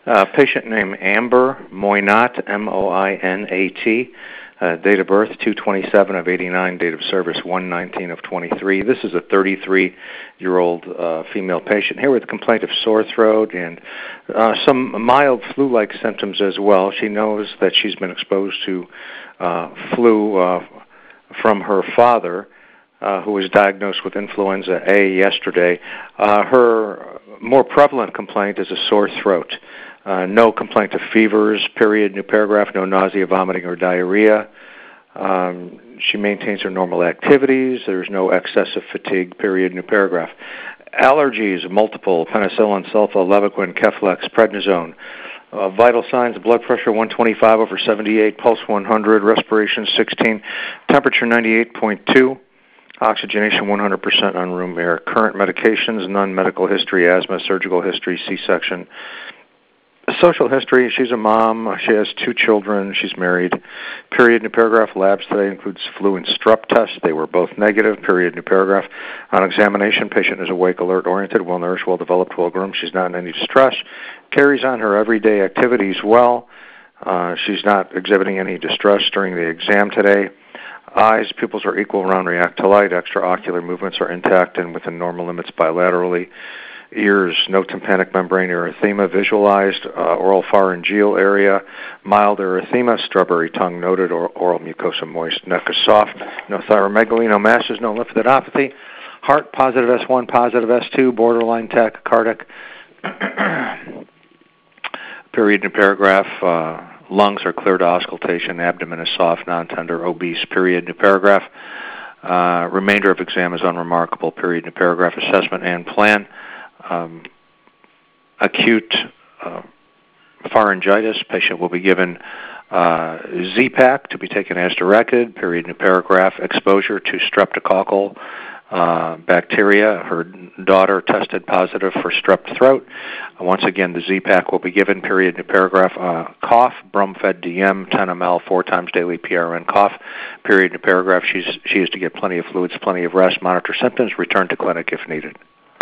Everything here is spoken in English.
Patient name Amber Moynat, M-O-I-N-A-T. Date of birth 2/27 of 89. Date of service 1/19 of 23. This is a 33-year-old female patient here with a complaint of sore throat and some mild flu-like symptoms as well. She knows that she's been exposed to flu from her father, who was diagnosed with influenza A yesterday. Her more prevalent complaint is a sore throat. No complaint of fevers, period, new paragraph, no nausea, vomiting, or diarrhea. She maintains her normal activities. There's no excessive fatigue, period, new paragraph. Allergies, multiple, penicillin, sulfa, Levaquin, Keflex, prednisone. Vital signs, blood pressure 125/78, pulse 100, respiration 16, temperature 98.2. Oxygenation 100% on room air. Current medications, none. Medical history, asthma, surgical history, C-section. Social history, she's a mom. She has 2 children. She's married. Period, new paragraph. Labs today includes flu and strep tests. They were both negative. Period, new paragraph. On examination, patient is awake, alert, oriented, well-nourished, well-developed, well-groomed. She's not in any distress. Carries on her everyday activities well. She's not exhibiting any distress during the exam today. Eyes, pupils are equal, round, react to light. Extraocular movements are intact and within normal limits bilaterally. Ears, no tympanic membrane erythema visualized. Oral pharyngeal area, mild erythema. Strawberry tongue noted. Oral mucosa moist. Neck is soft. No thyromegaly, no masses, no lymphadenopathy. Heart, positive S1, positive S2. Borderline tachycardic. Period, new paragraph. Lungs are clear to auscultation. Abdomen is soft, non-tender, obese. Period, new paragraph. Remainder of exam is unremarkable. Period, new paragraph. Assessment and plan. Acute pharyngitis. Patient will be given Z-Pak to be taken as directed. Period, new paragraph. Exposure to streptococcal bacteria. Her daughter tested positive for strep throat. Once again, the Z-Pak will be given. Period, new paragraph. Cough. Bromfed DM 10 ml 4 times daily. PRN cough. Period, new paragraph. She is to get plenty of fluids, plenty of rest, monitor symptoms, return to clinic if needed.